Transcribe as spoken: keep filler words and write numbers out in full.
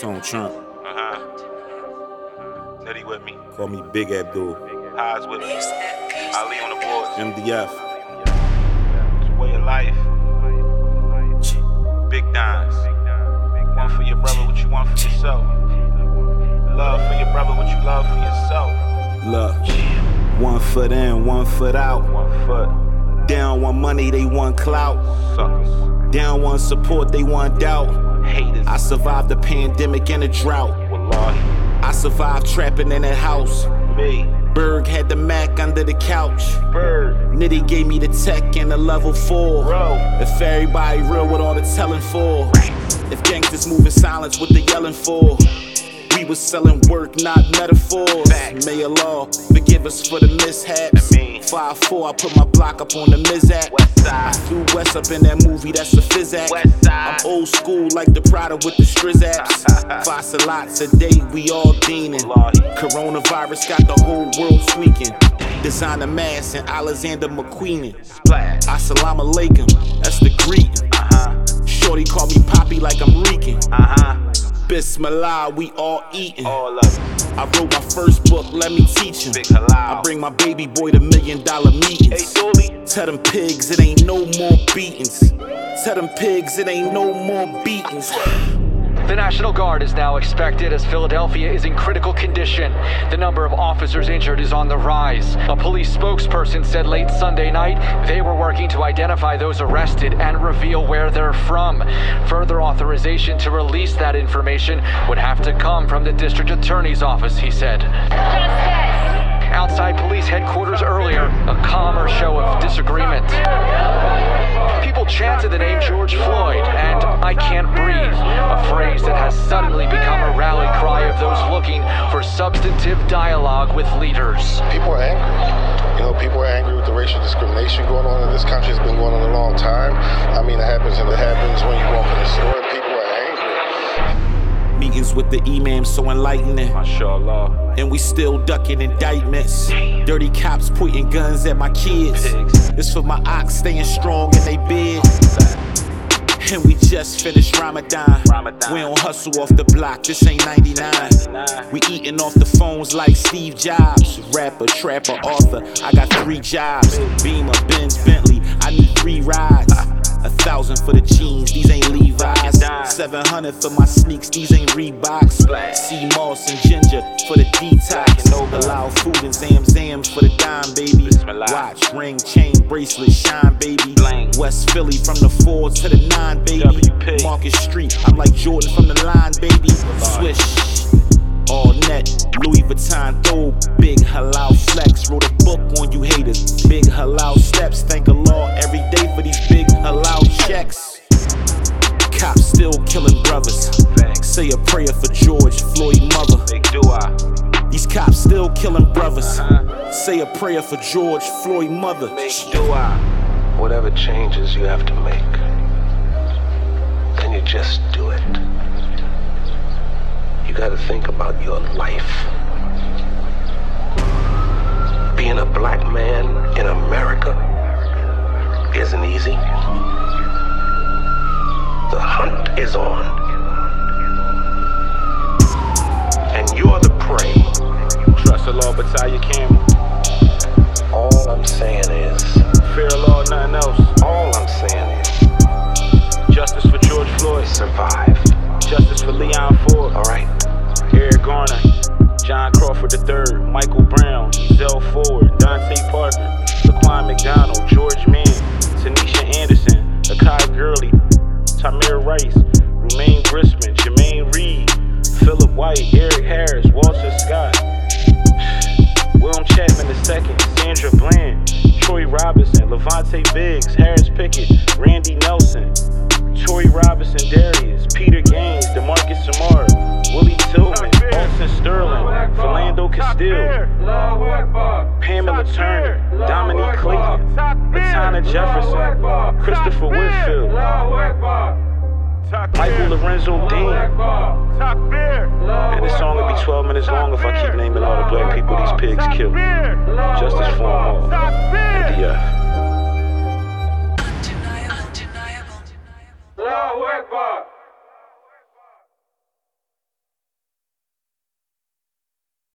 Tone Trump. Uh-huh. Nitty with me. Call me Big Abdul. Highs with me. Ali on the board. M D F. It's a way of life. Big dimes. One for your brother, what you want for yourself. Love for your brother, what you love for yourself. Look, one foot in, one foot out. One foot. Down one money, they want clout. Suckers. Down one support, they want doubt. Haters. I survived the pandemic and a drought. Wallahi. I survived trapping in that house. Me. Berg had the Mac under the couch. Bird. Nitty gave me the tech and the level four. Bro. If everybody real, what all the telling for? If gangsters move in silence, what they yelling for? We was selling work, not metaphors. Facts. May Allah forgive us for the mishaps. I mean. five four, I put my block up on the Mizak. West side. I flew west up in that movie, that's a physic. West side. I'm old school like the Prada with the Strizaps. Five lots a day, we all deaning. Wallahi. Coronavirus got the whole world tweaking. Designer mask and Alexander McQueen. Splash. Assalamu alaikum, that's the greeting. Uh-huh. Shorty call me Poppy like I'm reeking. Uh-huh. Bismillah, we all eating. All of it. I wrote my first book, let me teach him. Big halal. I bring my baby boy to million dollar Hey, meetings. Dooley. Tell them pigs it ain't no more beatings. Tell them pigs it ain't no more beatings. The National Guard is now expected as Philadelphia is in critical condition. The number of officers injured is on the rise. A police spokesperson said late Sunday night they were working to identify those arrested and reveal where they're from. Further authorization to release that information would have to come from the district attorney's office, he said. Justice! Outside police headquarters earlier, a calmer show of disagreement. People chanted the name George Floyd and "I can't breathe," a phrase that has suddenly become a rally cry of those looking for substantive dialogue with leaders. People are angry. You know, people are angry with the racial discrimination going on in this country. It's been going on a long time. I mean, it happens and it happens when you walk in the store and people are angry. Meetings with the imam so enlightening. MashaAllah. And we still ducking indictments. Dirty cops pointing guns at my kids. Pigs. It's for my ox staying strong in they bed. And we just finished Ramadan. Ramadan. We don't hustle off the block, this ain't ninety-nine. We eating off the phones like Steve Jobs. Rapper, trapper, author, I got three jobs. Beamer, Benz, Bentley, I need three rides. A thousand for the jeans, these ain't Levi's. Seven hundred for my sneaks, these ain't Reeboks. Sea moss and ginger for the detox. Halal food and zam zams for the dime, baby. Watch, ring, chain, bracelet, shine, baby. West Philly from the four to the nine, baby. W P. Market Street, I'm like Jordan from the line, baby. Swish, all net, Louis Vuitton, throw big halal flex. Wrote a book on you haters. Big halal steps, thank Allah every day for these big halal checks. Cops still killing brothers. Say a prayer for George Floyd mother. Big dua. These cops still killing brothers. Uh-huh. Say a prayer for George Floyd mother. Big dua. Whatever changes you have to make, then you just do it. You gotta think about your life. Being a black man in America isn't easy. The hunt is on. And you're the prey. Trust Allah, but tie your camel. All I'm saying is, Fear Allah, nothing else. all I'm saying is, Justice for George Floyd. survive, Justice for Leon Ford. alright? Eric Garner. John Crawford the third. Michael Brown. Zell Ford. Dante Parker. Laquan McDonald. George Mann. Tanisha Anderson. Akai Gurley. Tamir Rice. Romaine Grisman. Jermaine Reed. Philip White. Eric Harris. Walter Scott. Willem Chapman the second. Sandra Bland. Troy Robinson. Levante Biggs. Harris Pickett. Randy Nelson. Torrey Robinson Darius. Peter Gaines. DeMarcus Samara. Willie Tillman. Austin Sterling. Philando Castile. Pamela Turner. Dominique Clayton. Latana Jefferson. Christopher Whitfield. Michael Lorenzo Dean. And this song will be twelve minutes long if I keep naming all the black people these pigs killed. Justice for them all. M D F. Undeniable. Undeniable. Allahu Akbar.